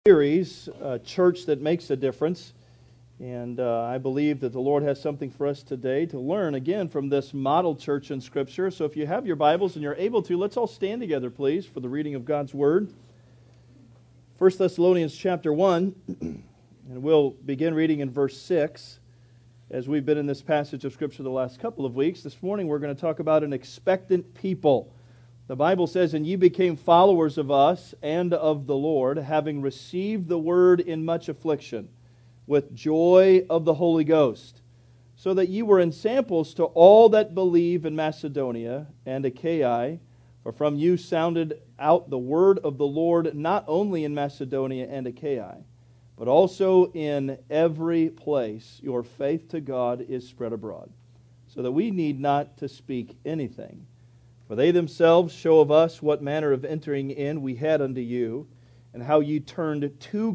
Series, Church That Makes a Difference. And I believe that the Lord has something for us today to learn again from this model church in Scripture. So if you have your Bibles and you're able to, let's all stand together, please, for the reading of God's Word. 1 Thessalonians chapter 1, and we'll begin reading in verse 6. As we've been in this passage of Scripture the last couple of weeks, this morning we're going to talk about an expectant people. The Bible says, "And ye became followers of us and of the Lord, having received the word in much affliction, with joy of the Holy Ghost, so that ye were ensamples to all that believe in Macedonia and Achaia. For from you sounded out the word of the Lord, not only in Macedonia and Achaia, but also in every place your faith to God is spread abroad, so that we need not to speak anything. For they themselves show of us what manner of entering in we had unto you, and how ye turned to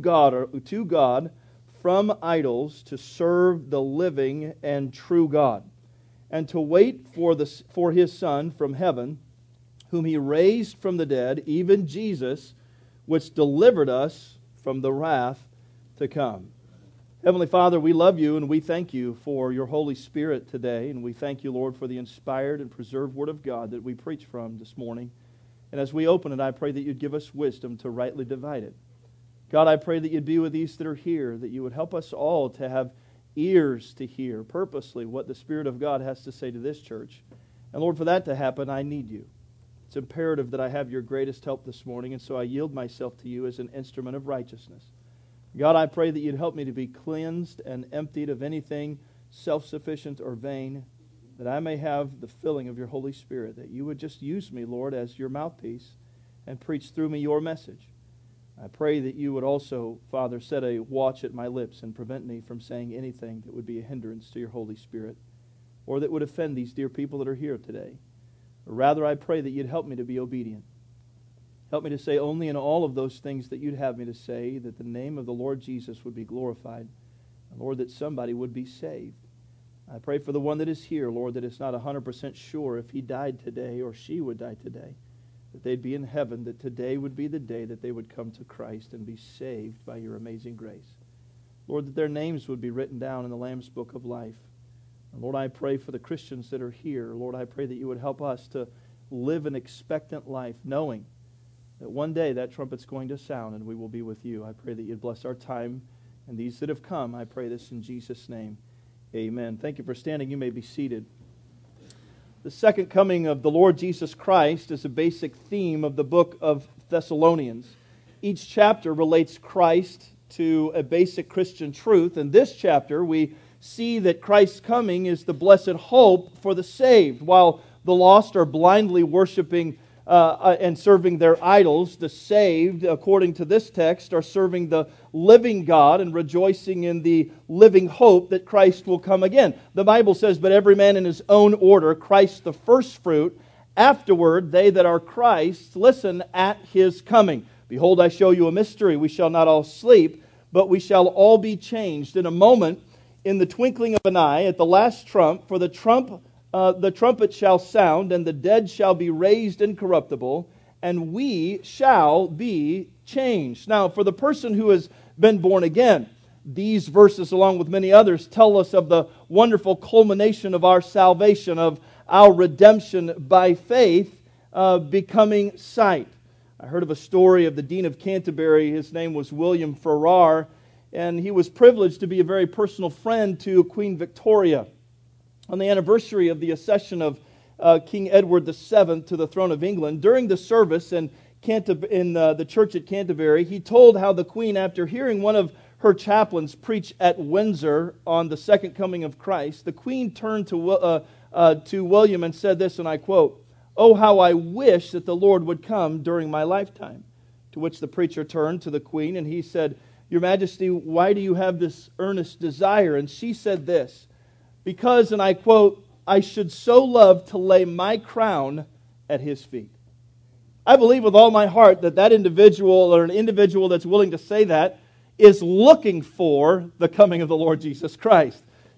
God from idols to serve the living and true God, and to wait for His Son from heaven, whom He raised from the dead, even Jesus, which delivered us from the wrath to come." Heavenly Father, we love you and we thank you for your Holy Spirit today. And we thank you, Lord, for the inspired and preserved Word of God that we preach from this morning. And as we open it, I pray that you'd give us wisdom to rightly divide it. God, I pray that you'd be with these that are here, that you would help us all to have ears to hear purposely what the Spirit of God has to say to this church. And Lord, for that to happen, I need you. It's imperative that I have your greatest help this morning, and so I yield myself to you as an instrument of righteousness. God, I pray that you'd help me to be cleansed and emptied of anything self-sufficient or vain, that I may have the filling of your Holy Spirit, that you would just use me, Lord, as your mouthpiece and preach through me your message. I pray that you would also, Father, set a watch at my lips and prevent me from saying anything that would be a hindrance to your Holy Spirit or that would offend these dear people that are here today. Or rather, I pray that you'd help me to be obedient. Help me to say only in all of those things that you'd have me to say, that the name of the Lord Jesus would be glorified. And Lord, that somebody would be saved. I pray for the one that is here, Lord, that is not 100% sure if he died today or she would die today, that they'd be in heaven, that today would be the day that they would come to Christ and be saved by your amazing grace. Lord, that their names would be written down in the Lamb's Book of Life. And Lord, I pray for the Christians that are here. Lord, I pray that you would help us to live an expectant life, knowing that one day that trumpet's going to sound and we will be with you. I pray that you'd bless our time and these that have come. I pray this in Jesus' name. Amen. Thank you for standing. You may be seated. The second coming of the Lord Jesus Christ is a basic theme of the book of Thessalonians. Each chapter relates Christ to a basic Christian truth. In this chapter, we see that Christ's coming is the blessed hope for the saved. While the lost are blindly worshiping and serving their idols, the saved, according to this text, are serving the living God and rejoicing in the living hope that Christ will come again. The Bible says, "But every man in his own order, Christ the first fruit, afterward they that are Christ's, listen, at His coming. Behold, I show you a mystery. We shall not all sleep, but we shall all be changed in a moment, in the twinkling of an eye, at the last trump. For the trumpet shall sound, and the dead shall be raised incorruptible, and we shall be changed." Now, for the person who has been born again, these verses, along with many others, tell us of the wonderful culmination of our salvation, of our redemption by faith becoming sight. I heard of a story of the Dean of Canterbury. His name was William Farrar, and he was privileged to be a very personal friend to Queen Victoria. On the anniversary of the accession of King Edward VII to the throne of England, during the service in the church at Canterbury, he told how the Queen, after hearing one of her chaplains preach at Windsor on the second coming of Christ, the Queen turned to William and said this, and I quote, "Oh, how I wish that the Lord would come during my lifetime." To which the preacher turned to the Queen and he said, "Your Majesty, why do you have this earnest desire?" And she said this, "Because," and I quote, "I should so love to lay my crown at His feet." I believe with all my heart that individual, or an individual that's willing to say that, is looking for the coming of the Lord Jesus Christ.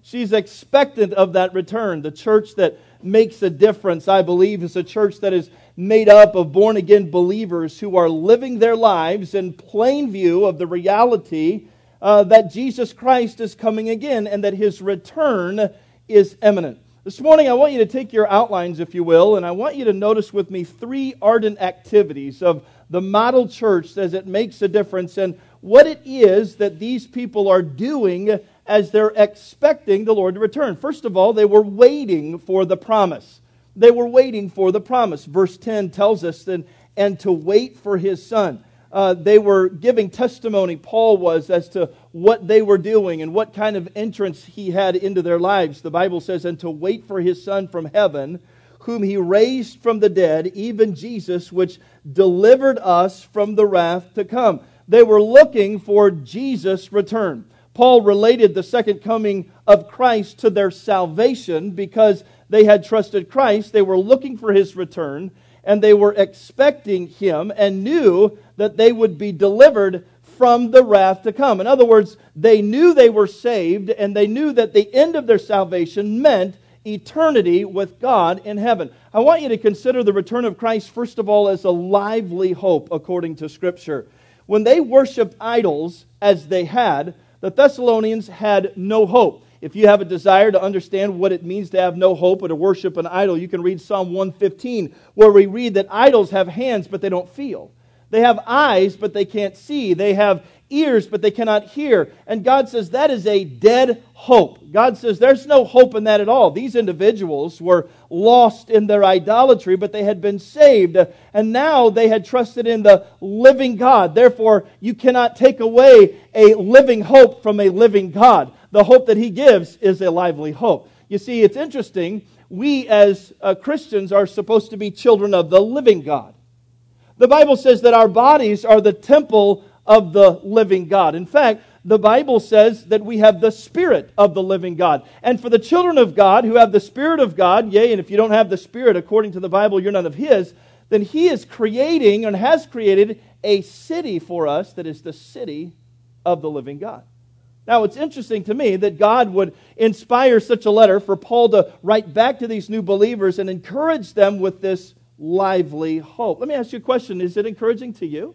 She's expectant of that return. The church that makes a difference, I believe, is a church that is made up of born-again believers who are living their lives in plain view of the reality that Jesus Christ is coming again and that His return is imminent. This morning I want you to take your outlines, if you will, and I want you to notice with me 3 ardent activities of the model church as it makes a difference and what it is that these people are doing as they're expecting the Lord to return. First of all, they were waiting for the promise. They were waiting for the promise. Verse 10 tells us that, and to wait for His Son. They were giving testimony, Paul was, as to what they were doing and what kind of entrance He had into their lives. The Bible says, and to wait for His Son from heaven, whom He raised from the dead, even Jesus, which delivered us from the wrath to come. They were looking for Jesus' return. Paul related the second coming of Christ to their salvation because they had trusted Christ. They were looking for His return, and they were expecting Him and knew that they would be delivered from the wrath to come. In other words, they knew they were saved, and they knew that the end of their salvation meant eternity with God in heaven. I want you to consider the return of Christ, first of all, as a lively hope, according to Scripture. When they worshiped idols, as they had, the Thessalonians had no hope. If you have a desire to understand what it means to have no hope or to worship an idol, you can read Psalm 115, where we read that idols have hands, but they don't feel. They have eyes, but they can't see. They have ears, but they cannot hear. And God says that is a dead hope. God says there's no hope in that at all. These individuals were lost in their idolatry, but they had been saved. And now they had trusted in the living God. Therefore, you cannot take away a living hope from a living God. The hope that He gives is a lively hope. You see, it's interesting. We as Christians are supposed to be children of the living God. The Bible says that our bodies are the temple of the living God. In fact, the Bible says that we have the Spirit of the living God. And for the children of God who have the Spirit of God, yea, and if you don't have the Spirit according to the Bible, you're none of His, then He is creating and has created a city for us that is the city of the living God. Now, it's interesting to me that God would inspire such a letter for Paul to write back to these new believers and encourage them with this lively hope. Let me ask you a question. Is it encouraging to you?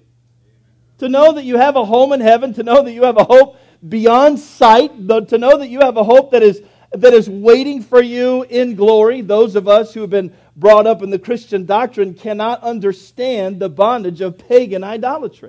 To know that you have a home in heaven, to know that you have a hope beyond sight, to know that you have a hope that is waiting for you in glory. Those of us who have been brought up in the Christian doctrine cannot understand the bondage of pagan idolatry.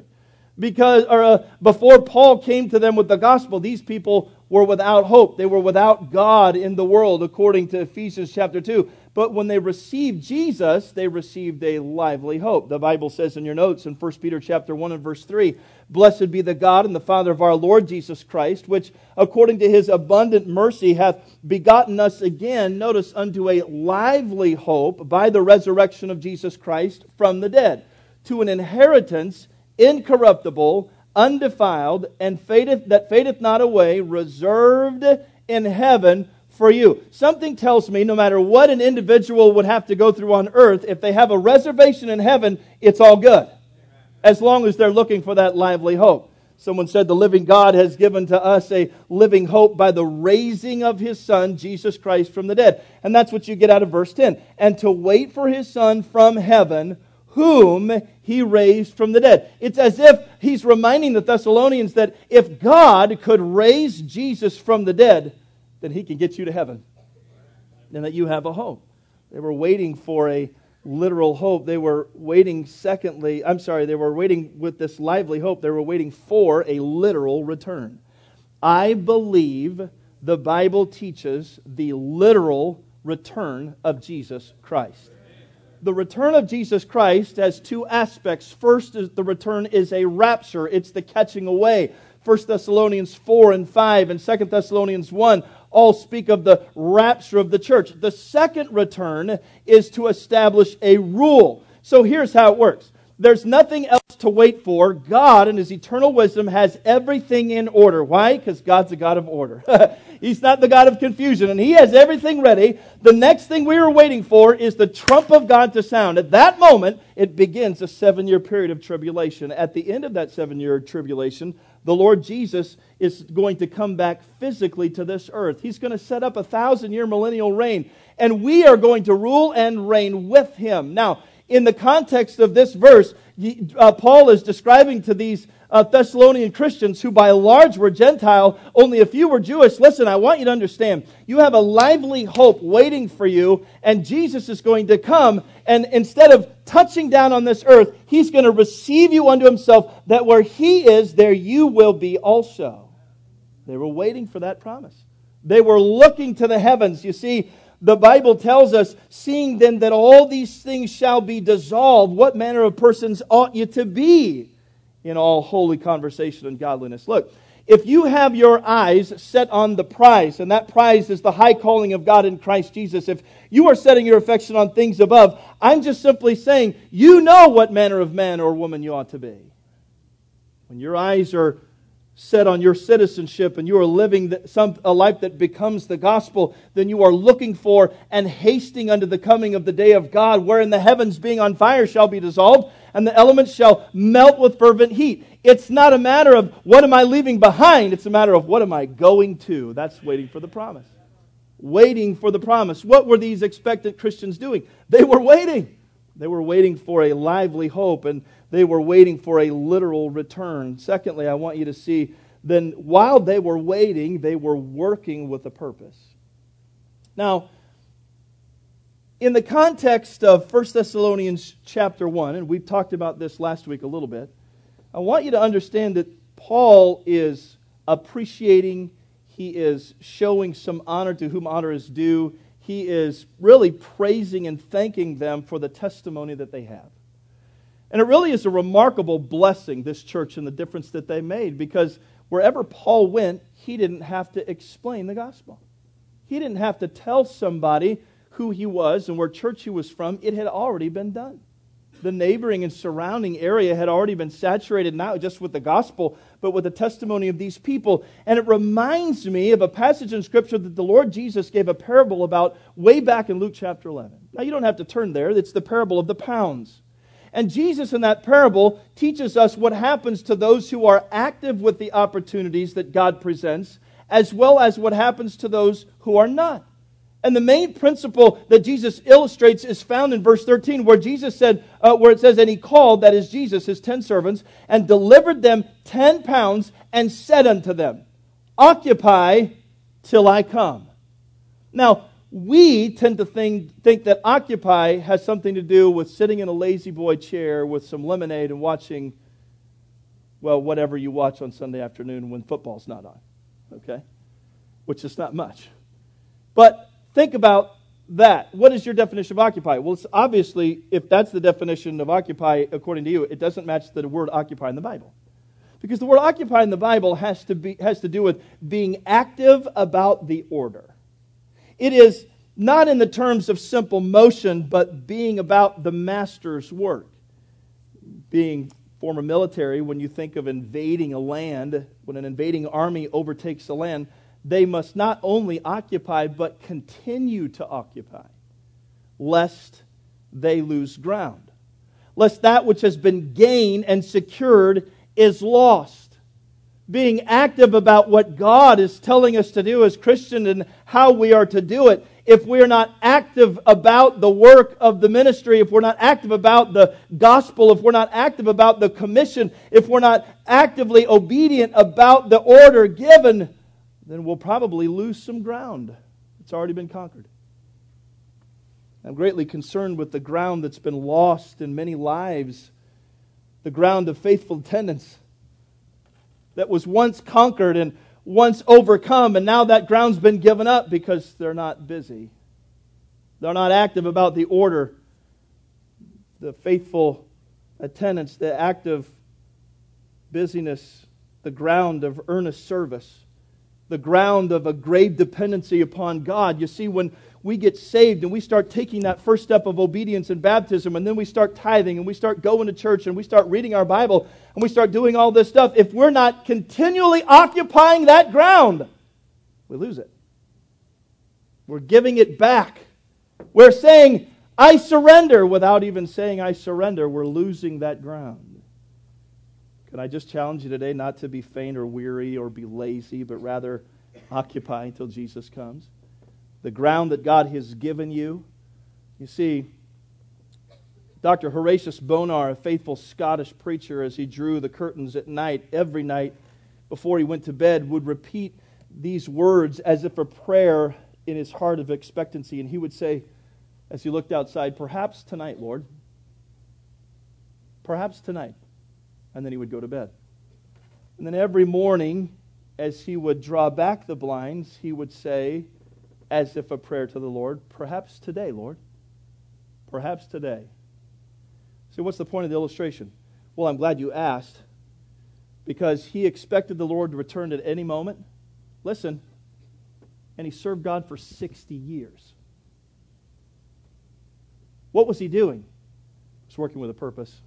Before Paul came to them with the gospel, these people were without hope. They were without God in the world, according to Ephesians chapter 2. But when they received Jesus, they received a lively hope. The Bible says in your notes in 1 Peter chapter 1 and verse 3, Blessed be the God and the Father of our Lord Jesus Christ, which according to His abundant mercy hath begotten us again, notice, unto a lively hope by the resurrection of Jesus Christ from the dead, to an inheritance incorruptible, undefiled, and fadeth not away, reserved in heaven for you. Something tells me no matter what an individual would have to go through on earth, if they have a reservation in heaven, it's all good. As long as they're looking for that lively hope. Someone said the living God has given to us a living hope by the raising of His Son, Jesus Christ, from the dead. And that's what you get out of verse 10. And to wait for His Son from heaven, whom He raised from the dead. It's as if he's reminding the Thessalonians that if God could raise Jesus from the dead, then He can get you to heaven. And that you have a hope. They were waiting for a literal hope. They were waiting they were waiting with this lively hope. They were waiting for a literal return. I believe the Bible teaches the literal return of Jesus Christ. The return of Jesus Christ has two aspects. First, is the return is a rapture. It's the catching away. 1 Thessalonians 4 and 5 and 2 Thessalonians 1 all speak of the rapture of the church. The second return is to establish a rule. So here's how it works. There's nothing else to wait for. God, in His eternal wisdom, has everything in order. Why? Because God's a God of order. He's not the God of confusion, and He has everything ready. The next thing we are waiting for is the trump of God to sound. At that moment, it begins a 7-year period of tribulation. At the end of that 7-year tribulation, the Lord Jesus is going to come back physically to this earth. He's going to set up a 1,000-year millennial reign, and we are going to rule and reign with Him. Now, in the context of this verse, Paul is describing to these Thessalonian Christians, who by and large were Gentile, only a few were Jewish. Listen, I want you to understand, you have a lively hope waiting for you, and Jesus is going to come, and instead of touching down on this earth, He's going to receive you unto Himself, that where He is, there you will be also. They were waiting for that promise. They were looking to the heavens. You see, the Bible tells us, seeing then that all these things shall be dissolved, what manner of persons ought you to be in all holy conversation and godliness? Look, if you have your eyes set on the prize, and that prize is the high calling of God in Christ Jesus, if you are setting your affection on things above, I'm just simply saying, you know what manner of man or woman you ought to be. When your eyes are set on your citizenship and you are living a life that becomes the gospel, then you are looking for and hasting unto the coming of the day of God, wherein the heavens being on fire shall be dissolved, and the elements shall melt with fervent heat. It's not a matter of what am I leaving behind, it's a matter of what am I going to. That's waiting for the promise. Waiting for the promise. What were these expectant Christians doing? They were waiting. They were waiting for a lively hope, and they were waiting for a literal return. Secondly, I want you to see, then while they were waiting, they were working with a purpose. Now, in the context of 1 Thessalonians chapter 1, and we've talked about this last week a little bit, I want you to understand that Paul is appreciating, he is showing some honor to whom honor is due. He is really praising and thanking them for the testimony that they have. And it really is a remarkable blessing, this church, and the difference that they made, because wherever Paul went, he didn't have to explain the gospel. He didn't have to tell somebody who he was and where church he was from. It had already been done. The neighboring and surrounding area had already been saturated not just with the gospel, but with the testimony of these people. And it reminds me of a passage in Scripture that the Lord Jesus gave a parable about way back in Luke chapter 11. Now, you don't have to turn there. It's the parable of the pounds. And Jesus in that parable teaches us what happens to those who are active with the opportunities that God presents, as well as what happens to those who are not. And the main principle that Jesus illustrates is found in verse 13, where Jesus said, where it says, and He called, that is Jesus, His 10 servants, and delivered them 10 pounds, and said unto them, occupy till I come. Now, we tend to think that occupy has something to do with sitting in a lazy boy chair with some lemonade and watching, well, whatever you watch on Sunday afternoon when football's not on, okay? Which is not much. But think about that. What is your definition of occupy? Well, it's obviously, if that's the definition of occupy according to you, it doesn't match the word occupy in the Bible. Because the word occupy in the Bible has to do with being active about the order. It is not in the terms of simple motion, but being about the master's work. Being former military, when you think of invading a land, when an invading army overtakes a land, they must not only occupy, but continue to occupy, lest they lose ground. Lest that which has been gained and secured is lost. Being active about what God is telling us to do as Christians and how we are to do it. If we're not active about the work of the ministry, if we're not active about the gospel, if we're not active about the commission, if we're not actively obedient about the order given, then we'll probably lose some ground. It's already been conquered. I'm greatly concerned with the ground that's been lost in many lives, the ground of faithful attendance that was once conquered and once overcome, and now that ground's been given up because they're not busy. They're not active about the order, the faithful attendance, the active busyness, the ground of earnest service, the ground of a grave dependency upon God. You see, when we get saved and we start taking that first step of obedience in baptism, and then we start tithing and we start going to church and we start reading our Bible and we start doing all this stuff, if we're not continually occupying that ground, we lose it. We're giving it back. We're saying, I surrender, without even saying I surrender. We're losing that ground. Can I just challenge you today not to be faint or weary or be lazy, but rather occupy until Jesus comes? The ground that God has given you. You see, Dr. Horatius Bonar, a faithful Scottish preacher, as he drew the curtains at night, every night before he went to bed, would repeat these words as if a prayer in his heart of expectancy. And he would say, as he looked outside, "Perhaps tonight, Lord. Perhaps tonight." And then he would go to bed. And then every morning, as he would draw back the blinds, he would say, as if a prayer to the Lord, "Perhaps today, Lord. Perhaps today." So what's the point of the illustration? Well, I'm glad you asked, because he expected the Lord to return at any moment. Listen, and he served God for 60 years. What was he doing? He was working with a purpose.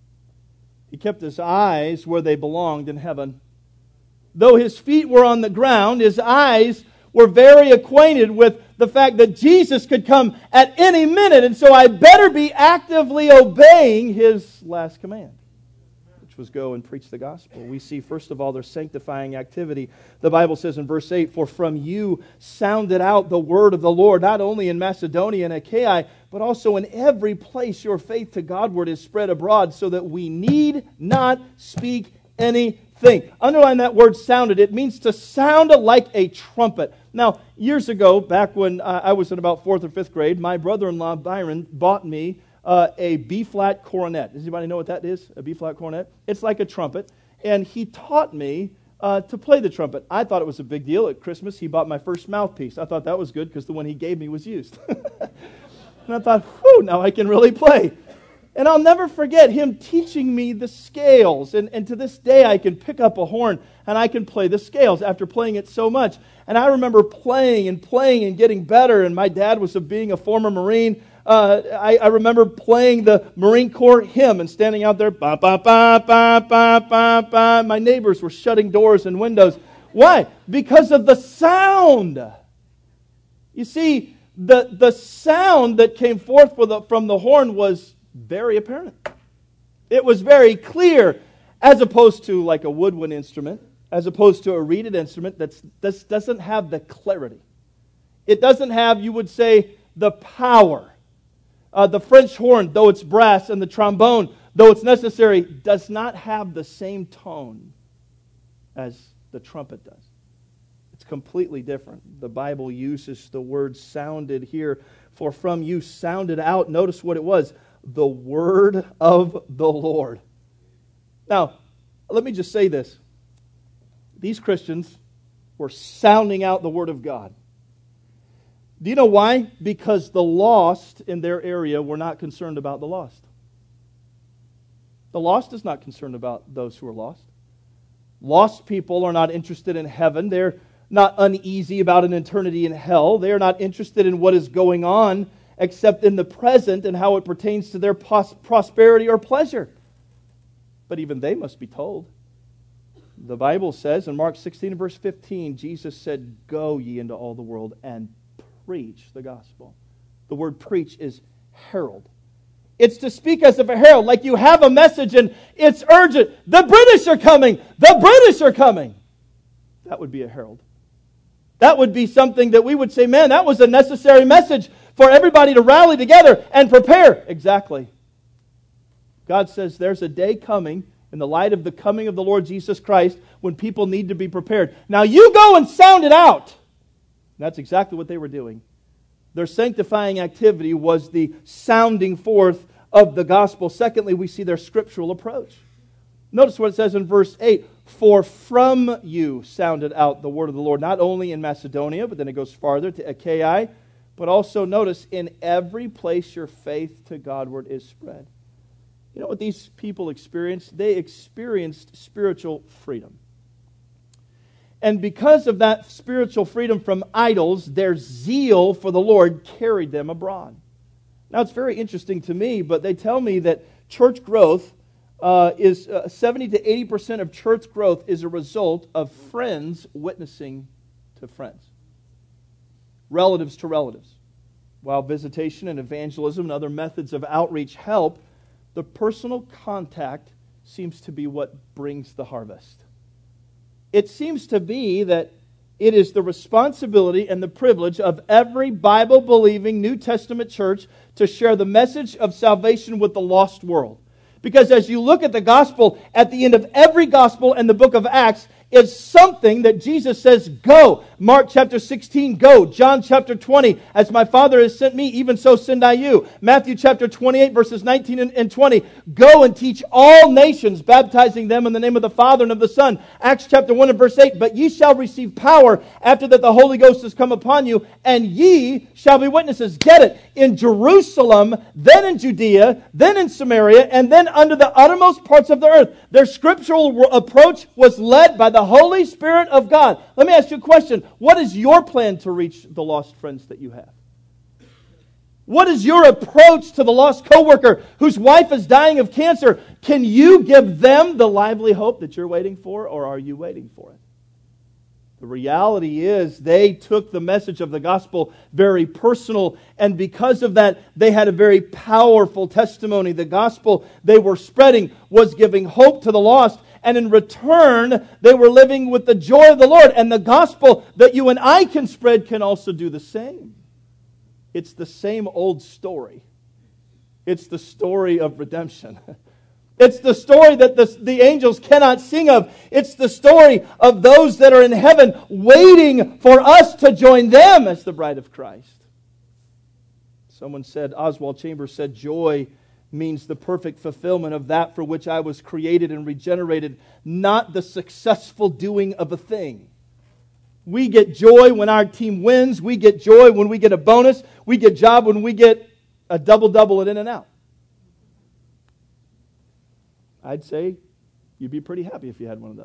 He kept his eyes where they belonged in heaven. Though his feet were on the ground, his eyes were very acquainted with the fact that Jesus could come at any minute, and so I better be actively obeying his last command, which was go and preach the gospel. We see, first of all, their sanctifying activity. The Bible says in verse 8, "For from you sounded out the word of the Lord, not only in Macedonia and Achaia, but also in every place your faith to Godward is spread abroad, so that we need not speak anything." Underline that word "sounded." It means to sound like a trumpet. Now, years ago, back when I was in about 4th or 5th grade, my brother-in-law, Byron, bought me a B-flat cornet. Does anybody know what that is, a B-flat cornet? It's like a trumpet. And he taught me to play the trumpet. I thought it was a big deal. At Christmas, he bought my first mouthpiece. I thought that was good because the one he gave me was used. And I thought, whew, now I can really play. And I'll never forget him teaching me the scales. And to this day, I can pick up a horn and I can play the scales after playing it so much. And I remember playing and getting better. And my dad was being a former Marine. I remember playing the Marine Corps hymn and standing out there. Ba, ba, ba, ba, ba, ba, ba. My neighbors were shutting doors and windows. Why? Because of the sound. You see, the sound that came forth from the horn was very apparent. It was very clear, as opposed to like a woodwind instrument, as opposed to a reeded instrument that doesn't have the clarity. It doesn't have, you would say, the power. The French horn, though it's brass, and the trombone, though it's necessary, does not have the same tone as the trumpet does. It's completely different. The Bible uses the word "sounded" here. For from you sounded out, notice what it was, the word of the Lord. Now, let me just say this. These Christians were sounding out the word of God. Do you know why? Because the lost in their area were not concerned about the lost. The lost is not concerned about those who are lost. Lost people are not interested in heaven. They're not uneasy about an eternity in hell. They are not interested in what is going on except in the present and how it pertains to their prosperity or pleasure. But even they must be told. The Bible says in Mark 16 verse 15, Jesus said, "Go ye into all the world and preach the gospel." The word preach is herald. It's to speak as of a herald, like you have a message and it's urgent. The British are coming! The British are coming! That would be a herald. That would be something that we would say, man, that was a necessary message for everybody to rally together and prepare. Exactly. God says there's a day coming in the light of the coming of the Lord Jesus Christ when people need to be prepared. Now you go and sound it out. And that's exactly what they were doing. Their sanctifying activity was the sounding forth of the gospel. Secondly, we see their scriptural approach. Notice what it says in verse 8. For from you sounded out the word of the Lord, not only in Macedonia, but then it goes farther to Achaia, but also notice in every place your faith to Godward is spread. You know what these people experienced? They experienced spiritual freedom. And because of that spiritual freedom from idols, their zeal for the Lord carried them abroad. Now it's very interesting to me, but they tell me that church growth is 70 to 80% of church growth is a result of friends witnessing to friends. Relatives to relatives. While visitation and evangelism and other methods of outreach help, the personal contact seems to be what brings the harvest. It seems to be that it is the responsibility and the privilege of every Bible-believing New Testament church to share the message of salvation with the lost world. Because as you look at the gospel, at the end of every gospel in the book of Acts, is something that Jesus says, go. Mark chapter 16, go. John chapter 20, as my Father has sent me, even so send I you. Matthew chapter 28, verses 19 and 20, go and teach all nations, baptizing them in the name of the Father and of the Son. Acts chapter 1 and verse 8, but ye shall receive power after that the Holy Ghost has come upon you, and ye shall be witnesses. Get it? In Jerusalem, then in Judea, then in Samaria, and then under the uttermost parts of the earth. Their scriptural approach was led by the Holy Spirit of God. Let me ask you a question. What is your plan to reach the lost friends that you have? What is your approach to the lost coworker whose wife is dying of cancer? Can you give them the lively hope that you're waiting for, or are you waiting for it? The reality is they took the message of the gospel very personal, and because of that, they had a very powerful testimony. The gospel they were spreading was giving hope to the lost, and in return, they were living with the joy of the Lord. And the gospel that you and I can spread can also do the same. It's the same old story. It's the story of redemption. It's the story that the angels cannot sing of. It's the story of those that are in heaven waiting for us to join them as the bride of Christ. Someone said, Oswald Chambers said, joy means the perfect fulfillment of that for which I was created and regenerated, not the successful doing of a thing. We get joy when our team wins. We get joy when we get a bonus. We get joy when we get a double-double at In-N-Out. I'd say you'd be pretty happy if you had one of those.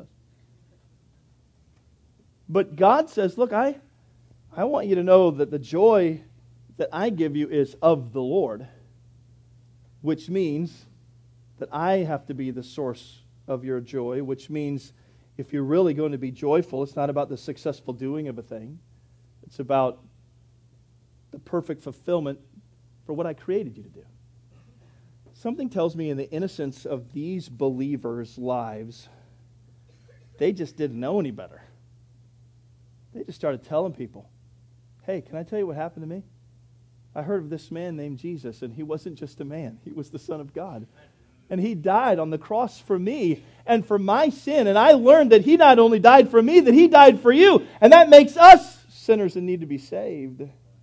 But God says, look, I want you to know that the joy that I give you is of the Lord, which means that I have to be the source of your joy, which means if you're really going to be joyful, it's not about the successful doing of a thing. It's about the perfect fulfillment for what I created you to do. Something tells me in the innocence of these believers' lives, they just didn't know any better. They just started telling people, hey, can I tell you what happened to me? I heard of this man named Jesus, and he wasn't just a man. He was the Son of God. And he died on the cross for me and for my sin. And I learned that he not only died for me, that he died for you. And that makes us sinners in need to be saved.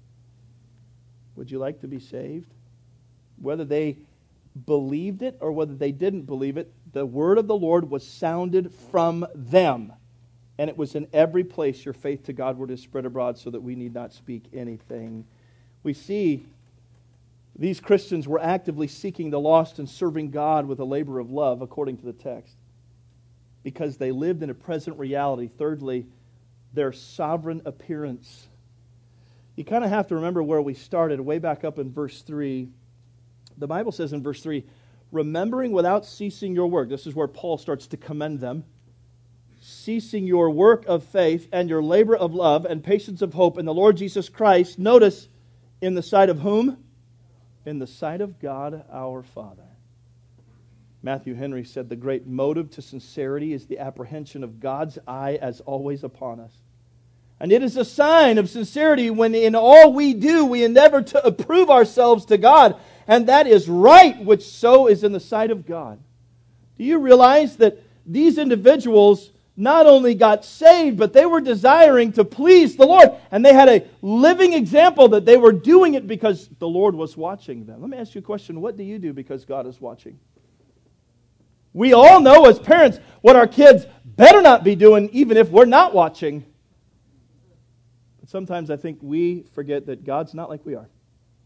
Would you like to be saved? Whether they believed it or whether they didn't believe it, the word of the Lord was sounded from them. And it was in every place your faith to Godward is spread abroad, so that we need not speak anything. We see these Christians were actively seeking the lost and serving God with a labor of love, according to the text, because they lived in a present reality. Thirdly, their sovereign appearance. You kind of have to remember where we started, way back up in verse 3. The Bible says in verse 3, remembering without ceasing your work. This is where Paul starts to commend them. Ceasing your work of faith and your labor of love and patience of hope in the Lord Jesus Christ. Notice, in the sight of whom? In the sight of God our Father. Matthew Henry said, the great motive to sincerity is the apprehension of God's eye as always upon us. And it is a sign of sincerity when in all we do we endeavor to approve ourselves to God. And that is right, which so is in the sight of God. Do you realize that these individuals not only got saved, but they were desiring to please the Lord. And they had a living example that they were doing it because the Lord was watching them. Let me ask you a question. What do you do because God is watching? We all know as parents what our kids better not be doing, even if we're not watching. But sometimes I think we forget that God's not like we are.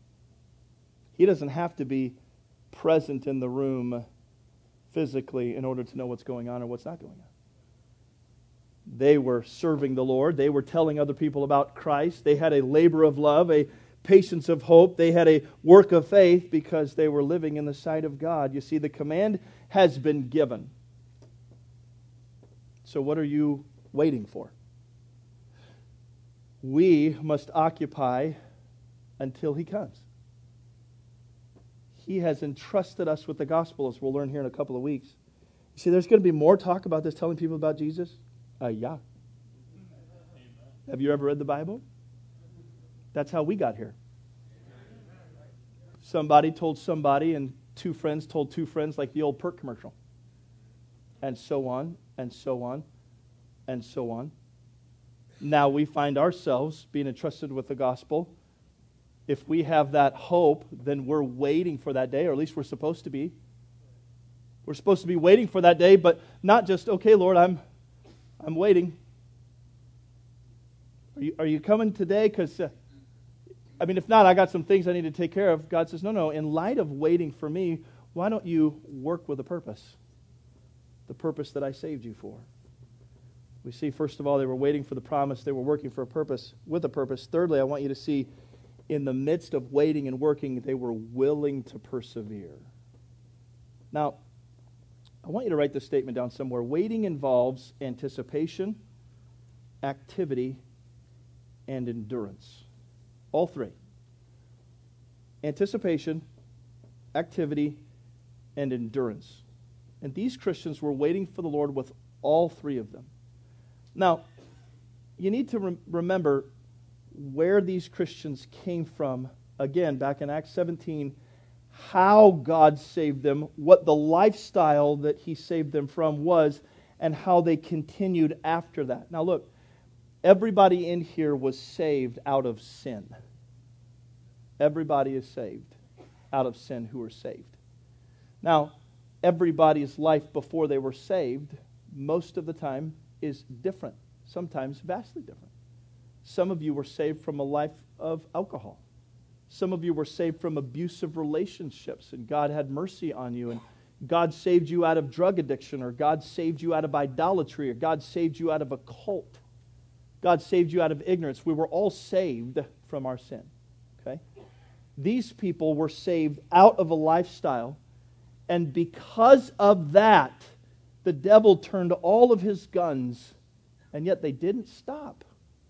He doesn't have to be present in the room physically in order to know what's going on or what's not going on. They were serving the Lord. They were telling other people about Christ. They had a labor of love, a patience of hope. They had a work of faith because they were living in the sight of God. You see, the command has been given. So what are you waiting for? We must occupy until He comes. He has entrusted us with the gospel, as we'll learn here in a couple of weeks. See, there's going to be more talk about this, telling people about Jesus. Yeah. Have you ever read the Bible? That's how we got here. Somebody told somebody, and two friends told two friends, like the old Perk commercial. And so on, and so on, and so on. Now we find ourselves being entrusted with the gospel. If we have that hope, then we're waiting for that day, or at least we're supposed to be. We're supposed to be waiting for that day, but not just, okay, Lord, I'm waiting. Are you coming today? Because, if not, I got some things I need to take care of. God says, no, in light of waiting for me, why don't you work with a purpose? The purpose that I saved you for. We see, first of all, they were waiting for the promise. They were working for a purpose, with a purpose. Thirdly, I want you to see, in the midst of waiting and working, they were willing to persevere. Now, I want you to write this statement down somewhere. Waiting involves anticipation, activity, and endurance. All three. Anticipation, activity, and endurance. And these Christians were waiting for the Lord with all three of them. Now, you need to remember where these Christians came from, again, back in Acts 17, how God saved them, what the lifestyle that He saved them from was, and how they continued after that. Now look, everybody in here was saved out of sin. Everybody is saved out of sin who are saved. Now, everybody's life before they were saved, most of the time, is different. Sometimes vastly different. Some of you were saved from a life of alcohol. Some of you were saved from abusive relationships, and God had mercy on you, and God saved you out of drug addiction, or God saved you out of idolatry, or God saved you out of a cult. God saved you out of ignorance. We were all saved from our sin. Okay? These people were saved out of a lifestyle, and because of that, the devil turned all of his guns, and yet they didn't stop.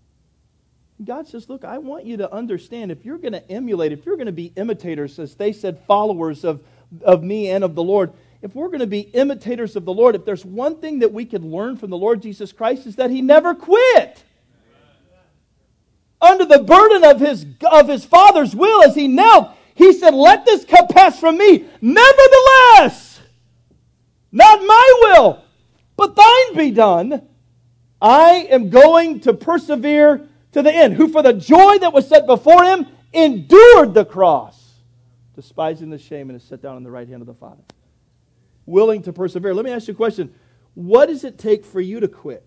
God says, look, I want you to understand, if you're going to emulate, if you're going to be imitators, as they said, followers of me and of the Lord, if we're going to be imitators of the Lord, if there's one thing that we could learn from the Lord Jesus Christ, is that He never quit. Under the burden of his Father's will, as He knelt, He said, let this cup pass from me. Nevertheless, not my will, but thine be done. I am going to persevere to the end, who for the joy that was set before Him endured the cross, despising the shame, and is set down on the right hand of the Father. Willing to persevere. Let me ask you a question. What does it take for you to quit?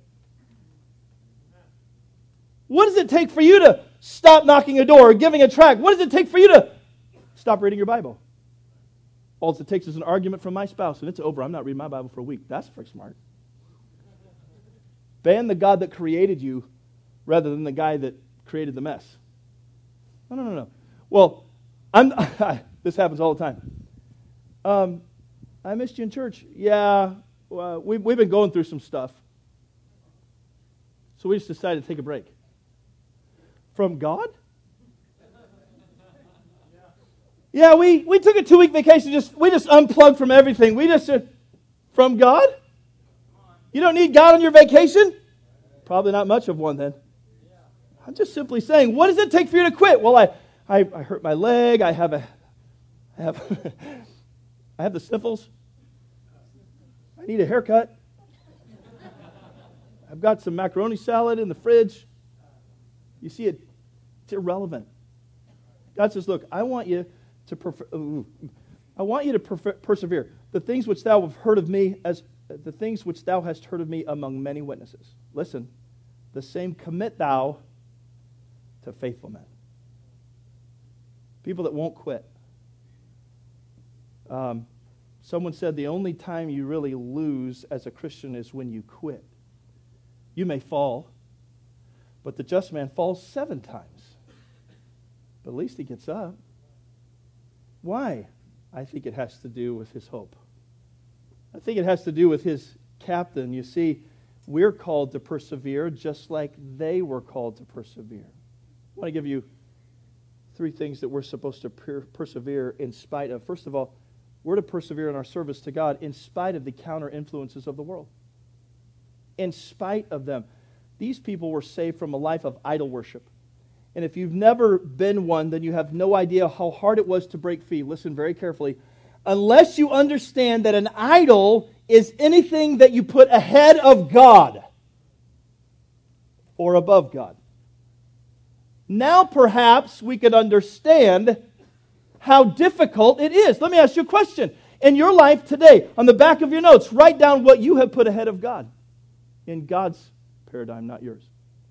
What does it take for you to stop knocking a door or giving a tract? What does it take for you to stop reading your Bible? All it takes is an argument from my spouse, and it's over. I'm not reading my Bible for a week. That's pretty smart. Ban the God that created you rather than the guy that created the mess. No. Well, this happens all the time. I missed you in church. Yeah, we've been going through some stuff. So we just decided to take a break. From God? Yeah, we took a 2-week vacation. We just unplugged from everything. We just said, from God? You don't need God on your vacation? Probably not much of one then. I'm just simply saying, what does it take for you to quit? Well, I hurt my leg. I have I have the sniffles. I need a haircut. I've got some macaroni salad in the fridge. You see, it's irrelevant. God says, look, I want you to persevere. The things which thou have heard of me, as the things which thou hast heard of me among many witnesses. Listen, the same commit thou to faithful men. People that won't quit. Someone said the only time you really lose as a Christian is when you quit. You may fall, but the just man falls 7 times. But at least he gets up. Why? I think it has to do with his hope. I think it has to do with his captain. You see, we're called to persevere just like they were called to persevere. I want to give you 3 things that we're supposed to persevere in spite of. First of all, We're to persevere in our service to God in spite of the counter influences of the world. In spite of them. These people were saved from a life of idol worship. And if you've never been one, then you have no idea how hard it was to break free. Listen very carefully. Unless you understand that an idol is anything that you put ahead of God or above God. Now perhaps we could understand how difficult it is. Let me ask you a question. In your life today, on the back of your notes, write down what you have put ahead of God. In God's paradigm, not yours.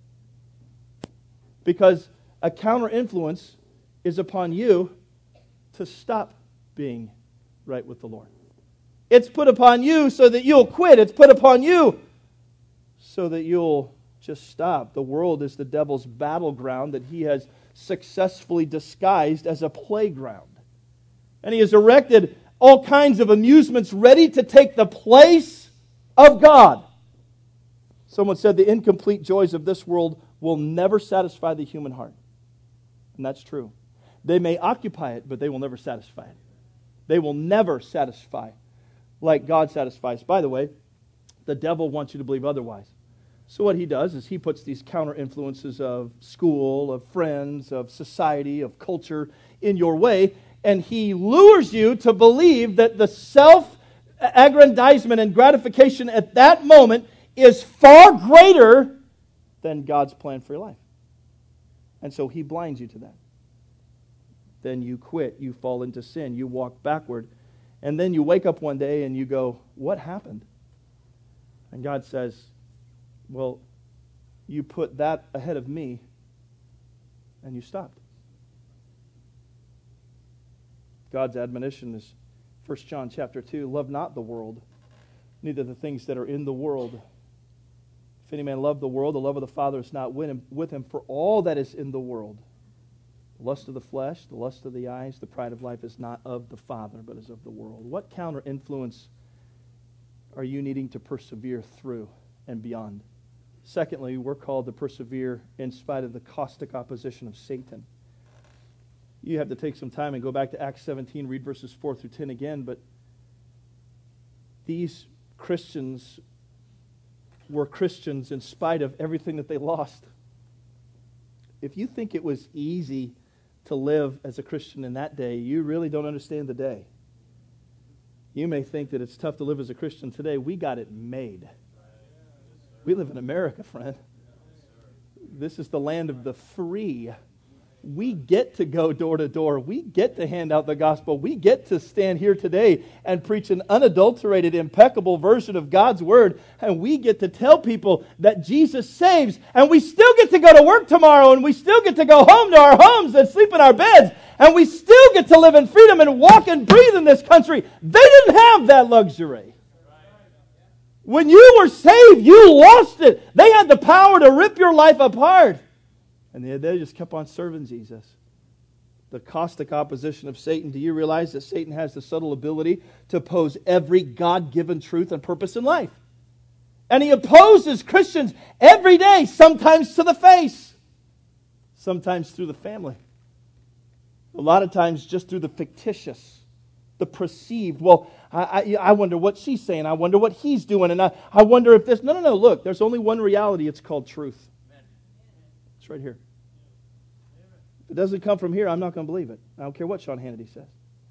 Because a counter-influence is upon you to stop being right with the Lord. It's put upon you so that you'll quit. It's put upon you so that you'll just stop. The world is the devil's battleground that he has successfully disguised as a playground. And he has erected all kinds of amusements ready to take the place of God. Someone said the incomplete joys of this world will never satisfy the human heart. And that's true. They may occupy it, but they will never satisfy it. They will never satisfy like God satisfies. By the way, the devil wants you to believe otherwise. So what he does is he puts these counter influences of school, of friends, of society, of culture in your way, and he lures you to believe that the self-aggrandizement and gratification at that moment is far greater than God's plan for your life. And so he blinds you to that. Then you quit, you fall into sin, you walk backward, and then you wake up one day and you go, what happened? And God says, well, you put that ahead of me and you stopped. God's admonition is 1 John chapter 2, love not the world, neither the things that are in the world. If any man love the world, the love of the Father is not with him. For all that is in the world, the lust of the flesh, the lust of the eyes, the pride of life is not of the Father, but is of the world. What counter influence are you needing to persevere through and beyond? Secondly, we're called to persevere in spite of the caustic opposition of Satan. You have to take some time and go back to Acts 17, read verses 4 through 10 again, but these Christians were Christians in spite of everything that they lost. If you think it was easy to live as a Christian in that day, you really don't understand the day. You may think that it's tough to live as a Christian today. We got it made. We live in America, friend. This is the land of the free. We get to go door to door. We get to hand out the gospel. We get to stand here today and preach an unadulterated, impeccable version of God's word. And we get to tell people that Jesus saves. And we still get to go to work tomorrow. And we still get to go home to our homes and sleep in our beds. And we still get to live in freedom and walk and breathe in this country. They didn't have that luxury. When you were saved, you lost it. They had the power to rip your life apart. And they just kept on serving Jesus. The caustic opposition of Satan. Do you realize that Satan has the subtle ability to oppose every God-given truth and purpose in life? And he opposes Christians every day, sometimes to the face, sometimes through the family, a lot of times just through the fictitious, the perceived. Well, I wonder what she's saying. I wonder what he's doing. And I wonder if this... No, look, there's only one reality. It's called truth. It's right here. If it doesn't come from here, I'm not going to believe it. I don't care what Sean Hannity says.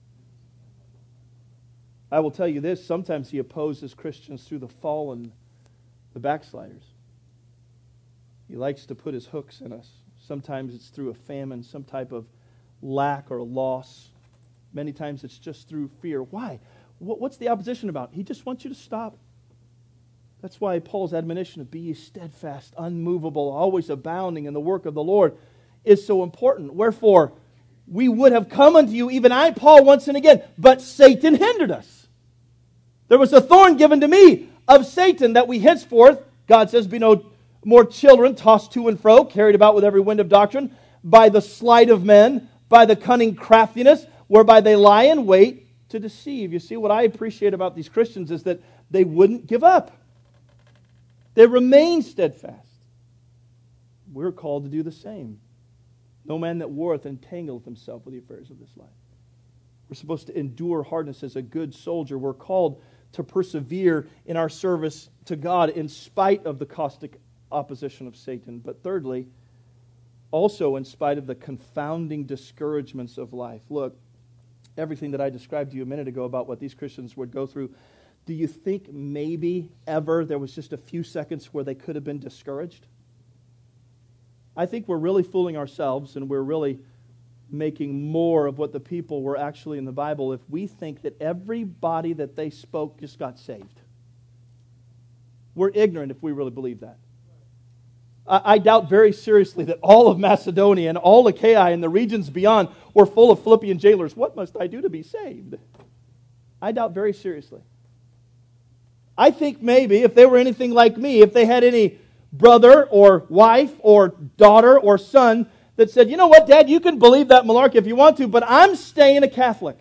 I will tell you this, sometimes he opposes Christians through the fallen, the backsliders. He likes to put his hooks in us. Sometimes it's through a famine, some type of lack or loss. Many times it's just through fear. Why? What's the opposition about? He just wants you to stop. That's why Paul's admonition of be ye steadfast, unmovable, always abounding in the work of the Lord is so important. Wherefore, we would have come unto you, even I, Paul, once and again, but Satan hindered us. There was a thorn given to me of Satan that we henceforth, God says, be no more children tossed to and fro, carried about with every wind of doctrine, by the sleight of men, by the cunning craftiness, whereby they lie in wait to deceive. You see, what I appreciate about these Christians is that they wouldn't give up. They remain steadfast. We're called to do the same. No man that warreth entangleth himself with the affairs of this life. We're supposed to endure hardness as a good soldier. We're called to persevere in our service to God in spite of the caustic opposition of Satan. But thirdly, also in spite of the confounding discouragements of life. Look, everything that I described to you a minute ago about what these Christians would go through, do you think maybe ever there was just a few seconds where they could have been discouraged? I think we're really fooling ourselves, and we're really making more of what the people were actually in the Bible if we think that everybody that they spoke just got saved. We're ignorant if we really believe that. I doubt very seriously that all of Macedonia and all Achaia and the regions beyond were full of Philippian jailers. What must I do to be saved? I doubt very seriously. I think maybe if they were anything like me, if they had any brother or wife or daughter or son that said, you know what, Dad, you can believe that malarkey if you want to, but I'm staying a Catholic.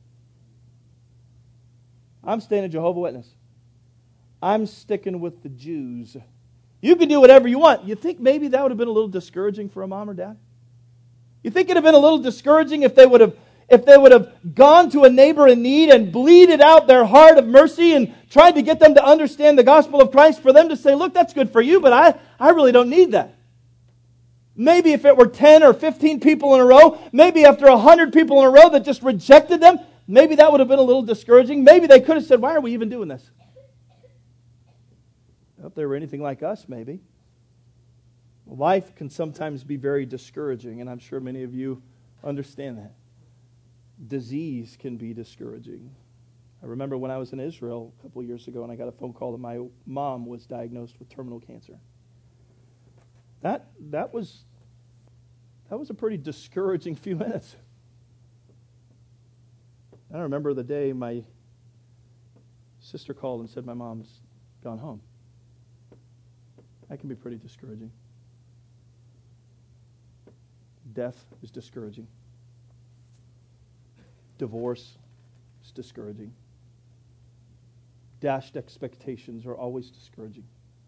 I'm staying a Jehovah's Witness. I'm sticking with the Jews. You can do whatever you want. You think maybe that would have been a little discouraging for a mom or dad? You think it would have been a little discouraging if they would have gone to a neighbor in need and bleated out their heart of mercy and tried to get them to understand the gospel of Christ, for them to say, look, that's good for you, but I really don't need that. Maybe if it were 10 or 15 people in a row, maybe after 100 people in a row that just rejected them, maybe that would have been a little discouraging. Maybe they could have said, why are we even doing this? If they were anything like us, maybe. Life can sometimes be very discouraging, and I'm sure many of you understand that. Disease can be discouraging. I remember when I was in Israel a couple of years ago, and I got a phone call that my mom was diagnosed with terminal cancer. That was a pretty discouraging few minutes. I remember the day my sister called and said my mom's gone home. That can be pretty discouraging. Death is discouraging. Divorce is discouraging. Dashed expectations are always discouraging.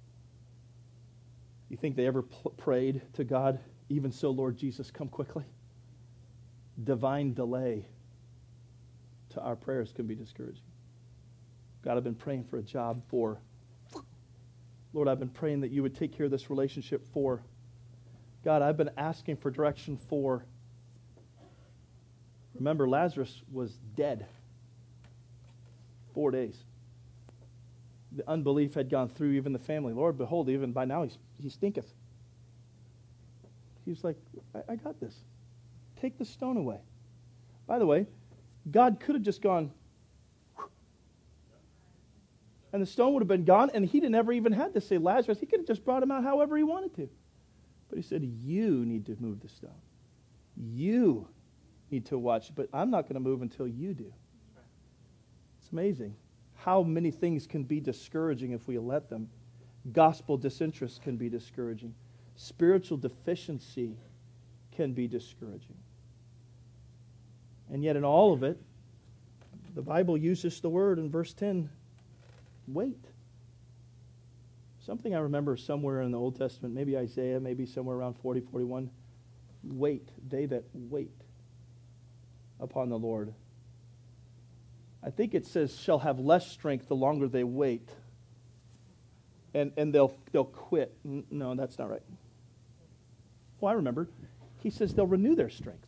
You think they ever prayed to God, even so, Lord Jesus, come quickly? Divine delay to our prayers can be discouraging. God, I've been praying for a job for. Lord, I've been praying that you would take care of this relationship for. God, I've been asking for direction for. Remember, Lazarus was dead 4 days. The unbelief had gone through even the family. Lord, behold, even by now he stinketh. He's like, I got this. Take the stone away. By the way, God could have just gone, and the stone would have been gone, and he never even had to say Lazarus. He could have just brought him out however he wanted to. But he said, you need to move the stone. You need to watch, but I'm not going to move until you do. It's amazing how many things can be discouraging if we let them. Gospel disinterest can be discouraging. Spiritual deficiency can be discouraging. And yet in all of it, the Bible uses the word in verse 10, wait. Something I remember somewhere in the Old Testament, maybe Isaiah, maybe somewhere around 40, 41. Wait, they that wait upon the Lord. I think it says shall have less strength the longer they wait. And they'll quit. No, that's not right. Well, I remember. He says they'll renew their strength.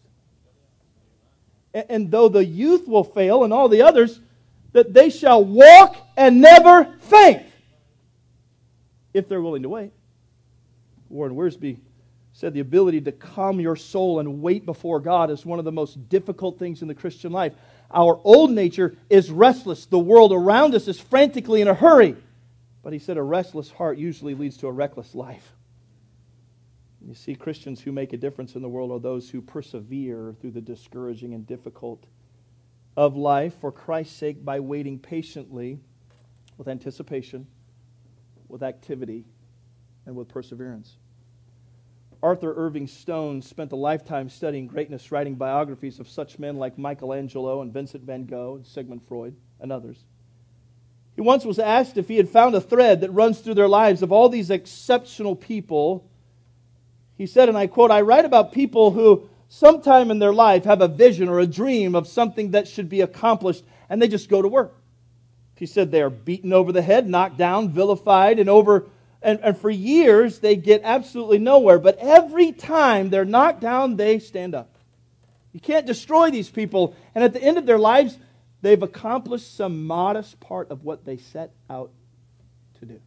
And though the youth will fail and all the others, that they shall walk and never faint. If they're willing to wait. Warren Wiersbe said the ability to calm your soul and wait before God is one of the most difficult things in the Christian life. Our old nature is restless. The world around us is frantically in a hurry. But he said a restless heart usually leads to a reckless life. You see, Christians who make a difference in the world are those who persevere through the discouraging and difficult of life for Christ's sake by waiting patiently with anticipation, with activity, and with perseverance. Arthur Irving Stone spent a lifetime studying greatness, writing biographies of such men like Michelangelo and Vincent van Gogh and Sigmund Freud and others. He once was asked if he had found a thread that runs through their lives of all these exceptional people. He said, and I quote, I write about people who sometime in their life have a vision or a dream of something that should be accomplished, and they just go to work. He said they are beaten over the head, knocked down, vilified, and for years they get absolutely nowhere. But every time they're knocked down, they stand up. You can't destroy these people. And at the end of their lives, they've accomplished some modest part of what they set out to do.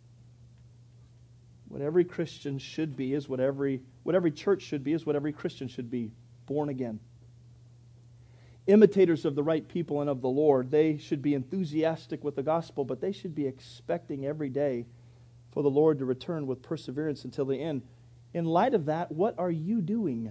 What every Christian should be is what every church should be is what every Christian should be, born again. Imitators of the right people and of the Lord. They should be enthusiastic with the gospel, but they should be expecting every day for the Lord to return with perseverance until the end. In light of that, what are you doing?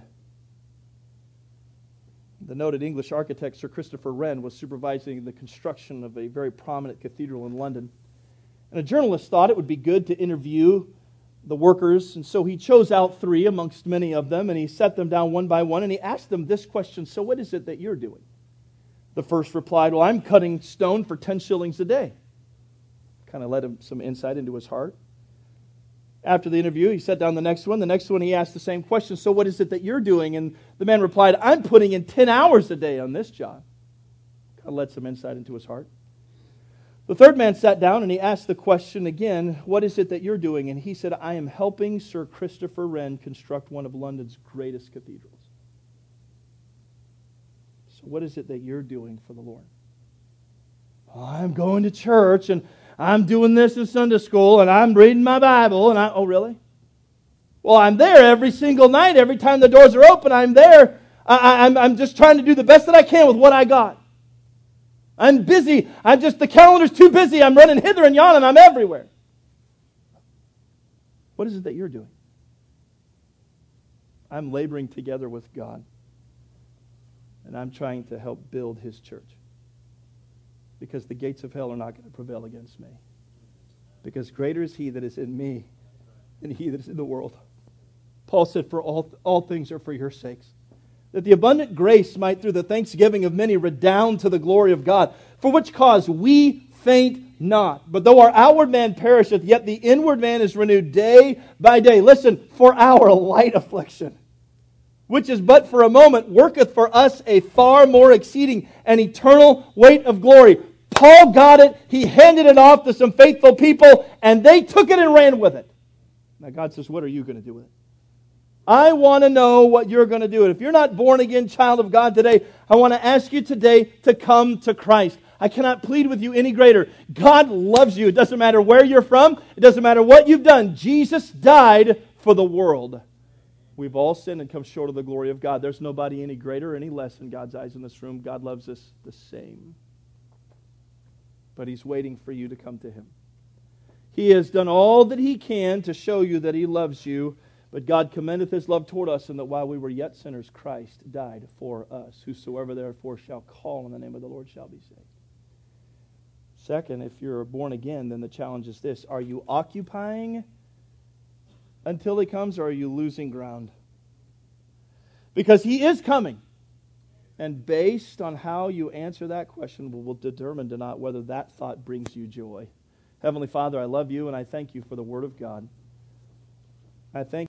The noted English architect Sir Christopher Wren was supervising the construction of a very prominent cathedral in London. And a journalist thought it would be good to interview the workers, and so he chose out 3 amongst many of them, and he set them down one by one, and he asked them this question: so what is it that you're doing? The first replied, well, I'm cutting stone for 10 shillings a day. Kind of let him some insight into his heart. After the interview, he set down the next one. The next one, he asked the same question, so what is it that you're doing? And the man replied, I'm putting in 10 hours a day on this job. Kind of let some insight into his heart. The third man sat down and he asked the question again, what is it that you're doing? And he said, I am helping Sir Christopher Wren construct one of London's greatest cathedrals. So what is it that you're doing for the Lord? Well, I'm going to church and I'm doing this in Sunday school and I'm reading my Bible. And oh, really? Well, I'm there every single night. Every time the doors are open, I'm there. I'm just trying to do the best that I can with what I got. I'm busy. The calendar's too busy. I'm running hither and yon and I'm everywhere. What is it that you're doing? I'm laboring together with God. And I'm trying to help build His church. Because the gates of hell are not going to prevail against me. Because greater is He that is in me than he that is in the world. Paul said, for all things are for your sakes, that the abundant grace might through the thanksgiving of many redound to the glory of God, for which cause we faint not. But though our outward man perisheth, yet the inward man is renewed day by day. Listen, for our light affliction, which is but for a moment, worketh for us a far more exceeding and eternal weight of glory. Paul got it, he handed it off to some faithful people, and they took it and ran with it. Now God says, what are you going to do with it? I want to know what you're going to do. And if you're not born again child of God today, I want to ask you today to come to Christ. I cannot plead with you any greater. God loves you. It doesn't matter where you're from. It doesn't matter what you've done. Jesus died for the world. We've all sinned and come short of the glory of God. There's nobody any greater or any less in God's eyes in this room. God loves us the same. But He's waiting for you to come to Him. He has done all that He can to show you that He loves you. But God commendeth His love toward us, in that while we were yet sinners, Christ died for us. Whosoever therefore shall call on the name of the Lord shall be saved. Second, if you're born again, then the challenge is this. Are you occupying until He comes, or are you losing ground? Because He is coming. And based on how you answer that question will determine tonight whether that thought brings you joy. Heavenly Father, I love You and I thank You for the Word of God. I thank